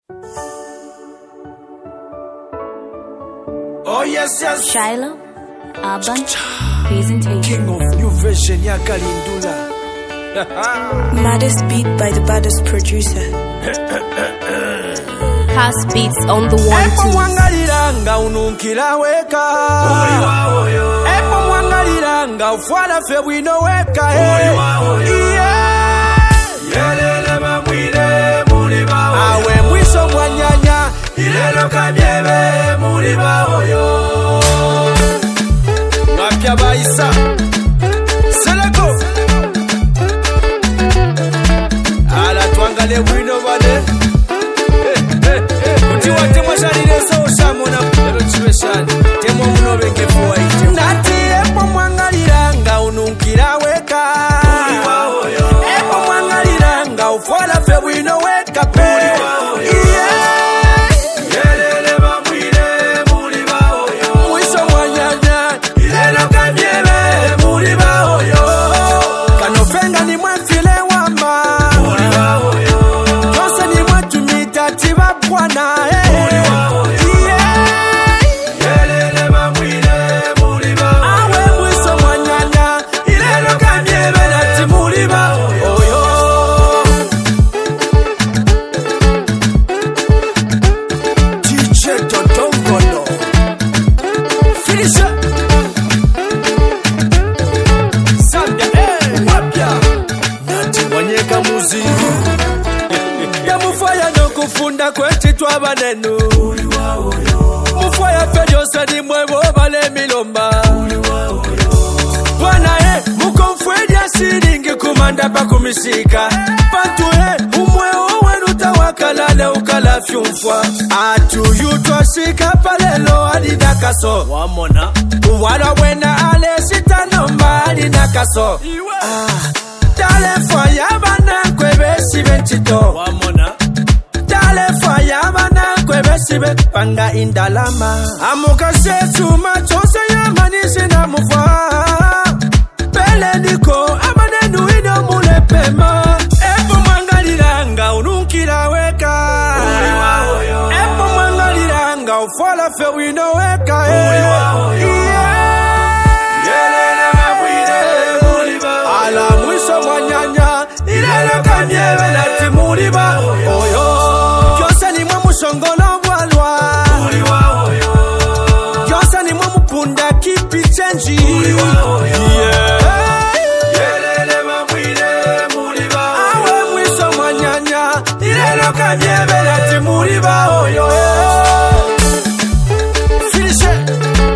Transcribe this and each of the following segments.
Oh yes, yes. Shiloh, Urban Presentation. King of New Version ya Kalindula. Maddest beat by the baddest producer. House beats on the 1-2. Mwangaliranga ununkila weka. Mwangaliranga ufwala fe wino weka. Yelele mamwile muliba oyo. Awe mwiso mwanyanya. Ilelo kabyebe muliba oyo. Wapya baisa. Seleko. Ala tuangale wino bade. Kutiwa temwa shalile so shamona. Lelo chibeshani. Temwa munobe ngefuwa ite. Nati epo mwangaliranga ununkila weka. Epo mwangaliranga ufwala fe wino weka pe. Yelele mamwile muliba oyo. Mwiso mwanyanya. Ilelo kabyebe muliba oyo. Kanofenga ni mwefile wamba. Muliba oyo. Jose ni mwetumita tiba bwana. Yelele mamwile muliba oyo. Awe mwiso mwanyanya. Ilelo kabyebe nati muliba oyo. DJ Dodongolo. Finish up. Sambia, wapya. Nati wanyeka muzi. Ya mufaya no kufunda kwechi twaba nenu. Mufaya fejo sadi mwevo vale milomba. Bwana mukomfwedia siringi kumanda pa kumishika. Pantu umwe owenu tawakalale ukala fyumfwa. Atu yutwa shika palelo adida kaso. Wamona. Uwala wena ale sitanomba adida kaso. Dale faya bana kwebeshi benchito. Wamona. Dale faya bana kwebeshi panga indalama. Amuka chuma chose ya manishi na mufa. Pele niko amanenu ino mulepema. Epo mwangaliranga ununkila weka. Epo mwangaliranga ufala fe wino weka. Yelele mamwile muliba. Ala mwiso mwanyanya. Ilelo kabyebe nati muliba oyo. Kyose ni mwe mushongolo bwalwa. Kyose ni mwe mupunda kipi chenji. Yelele mamwile muliba. Awe mwiso mwanyanya. Ilelo kabyebe nati muliba oyo. Finish it.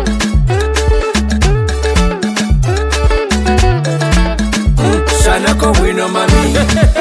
Shanako wino mami.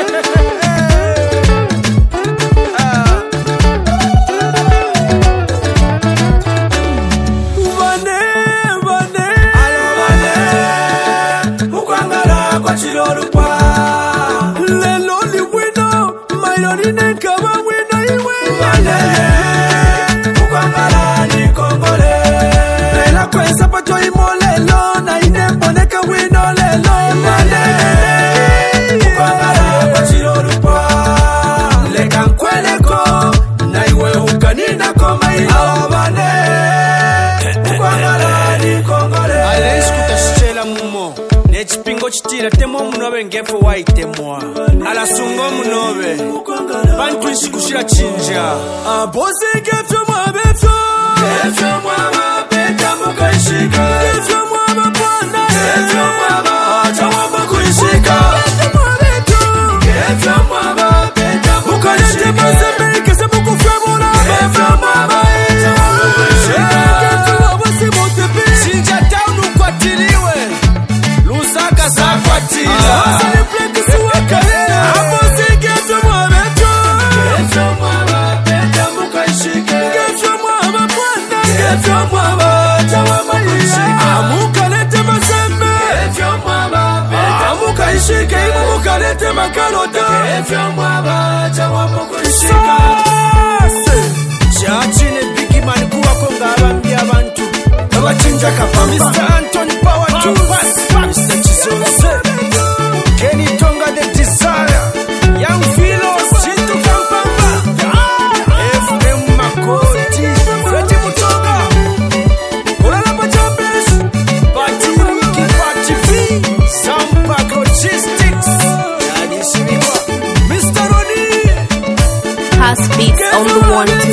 Chipingo chitira temo munobe ngefu waitemwa. Ala sungo munobe. Bantu ishikushira chinja. Abose gefyo mwabefyo. Gefyo mwabapeta muka ishika. Gefyo mwabapwana. Gefyo mwabapeta muka ishika. Gefyo mwabefyo. Gefyo mwabapeta muka ishika. Muka nete kese muku femura. Gefyo mwabapeta muka ishika. Gefyo mwabase motepe. Chinja taunu kwa tiliwe. Lusaka sakwatila. Wasale pleke suwakalea. Abose gefyo mwabefyo. Gefyo mwabapeta muka ishika. Gefyo mwabapwana. Gefyo mwabapeta muka ishika. Amukalete masembe. Gefyo mwabapeta muka ishika. Amukalete makarota. Gefyo mwabapeta muka ishika. Chachine bigi man kuwa konga abambia abantu. Abachinja kapa Mr. Anthony Power 2. Mr. Chizonse. Kenny Tonga the Desire. Young Philo. Chintu Kampamba. on the one too.